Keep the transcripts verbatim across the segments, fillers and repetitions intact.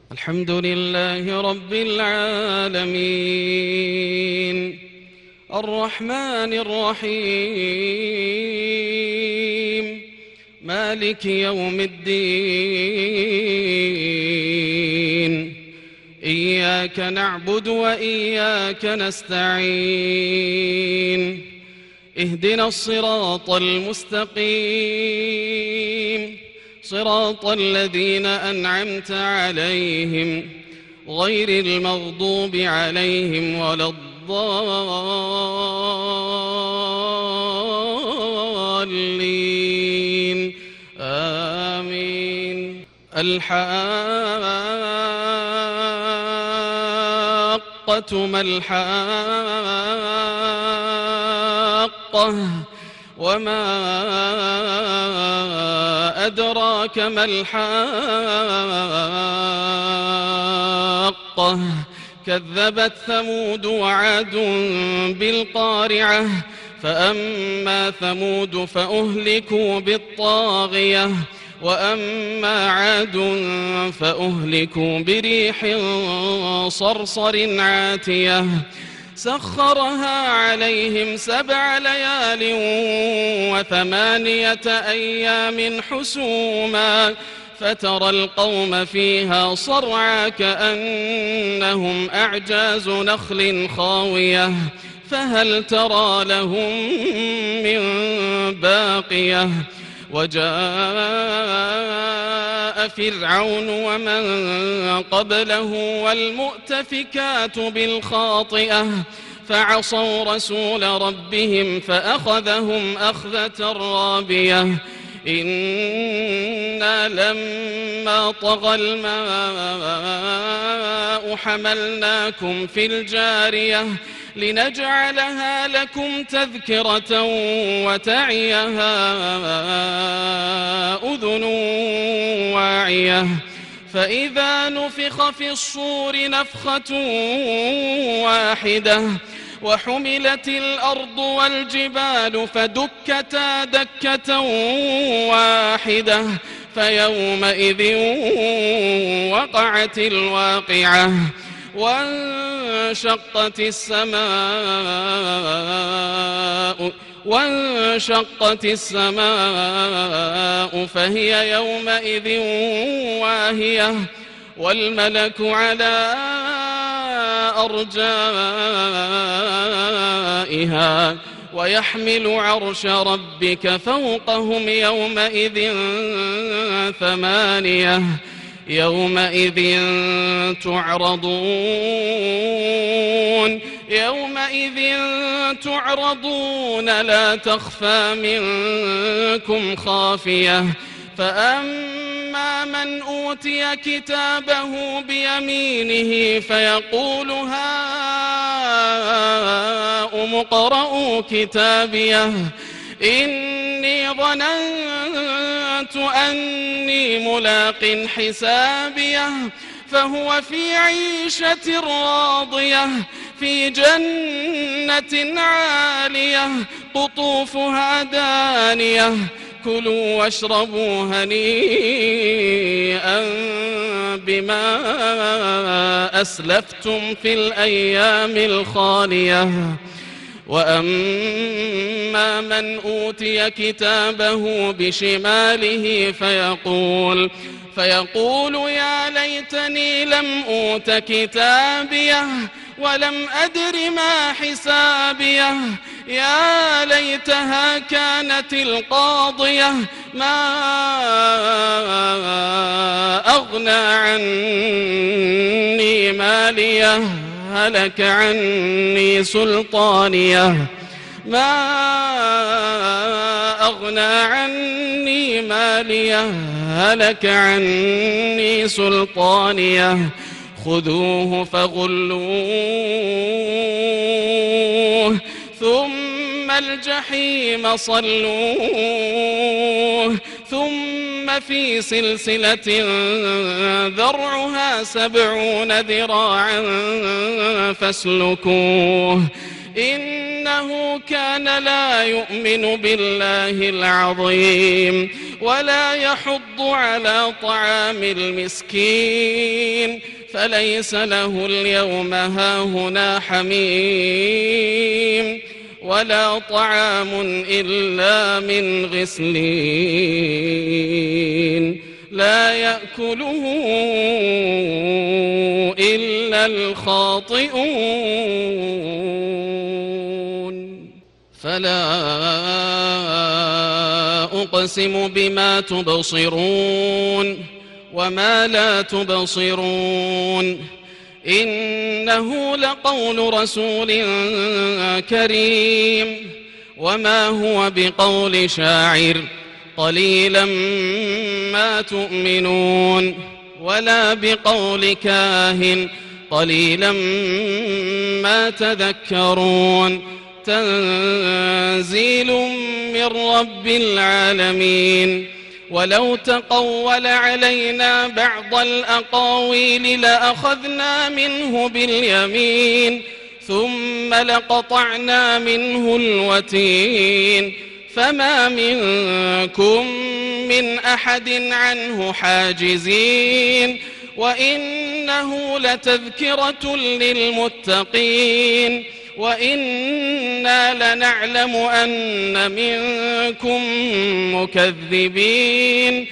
الحمد لله رب العالمين الرحمن الرحيم مالك يوم الدين إياك نعبد وإياك نستعين اهدنا الصراط المستقيم صراط الذين أنعمت عليهم غير المغضوب عليهم ولا الضالين آمين. الحاقة ما الحاقة وما أدراك ما الحاقة كذبت ثمود وعاد بالقارعة فأما ثمود فأهلكوا بالطاغية وأما عاد فأهلكوا بريح صرصر عاتية سخرها عليهم سبع ليال وثمانية أيام حسوما فترى القوم فيها صرعى كأنهم أعجاز نخل خاوية فهل ترى لهم من باقية وجاء فرعون ومن قبله والمؤتفكات بالخاطئة فعصوا رسول ربهم فأخذهم أخذة رابية إنا لما طغى الماء حملناكم في الجارية لنجعلها لكم تذكرة وتعيها أذن واعية فإذا نفخ في الصور نفخة واحدة وحملت الأرض والجبال فدكتا دكة واحدة فيومئذ وقعت الواقعة وانشقت السماء وانشقت السماء فهي يومئذ واهية والملك على أرجائها ويحمل عرش ربك فوقهم يومئذ ثمانية يومئذ تعرضون يومئذ تعرضون لا تخفى منكم خافية فأما من أوتي كتابه بيمينه فيقول هاؤم اقرءوا كتابيه إني ظننت أني ملاق حسابيه فهو في عيشة راضية في جنة عالية قطوفها دانية كلوا واشربوا هنيئا بما أسلفتم في الأيام الخالية وأما من أوتي كتابه بشماله فيقول فيقول يا ليتني لم أوت كتابيه ولم أدر ما حسابيه يا ليتها كانت القاضية ما أغنى عني ماليه هلك عني سلطانيه ما أغنى عني ماليه هلك عني سلطانيه خذوه فغلوه ثم الجحيم صلوه ثم في سلسلة ذرعها سبعون ذراعا فاسلكوه إنه كان لا يؤمن بالله العظيم ولا يحض على طعام المسكين فليس له اليوم هاهنا حميم ولا طعام إلا من غسلين لا يأكله إلا الخاطئون فلا أقسم بما تبصرون وما لا تبصرون إنه لقول رسول كريم وما هو بقول شاعر قليلا ما تؤمنون ولا بقول كاهن قليلا ما تذكرون تنزيل من رب العالمين ولو تقول علينا بعض الأقاويل لأخذنا منه باليمين ثم لقطعنا منه الوتين فما منكم من أحد عنه حاجزين وإنه لتذكرة للمتقين وإنا لنعلم أن منكم مكذبين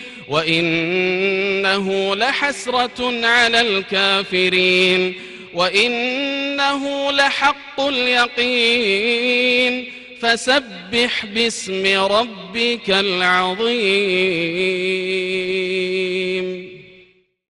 وإنه لحسرة على الكافرين وإنه لحق اليقين فسبح باسم ربك العظيم.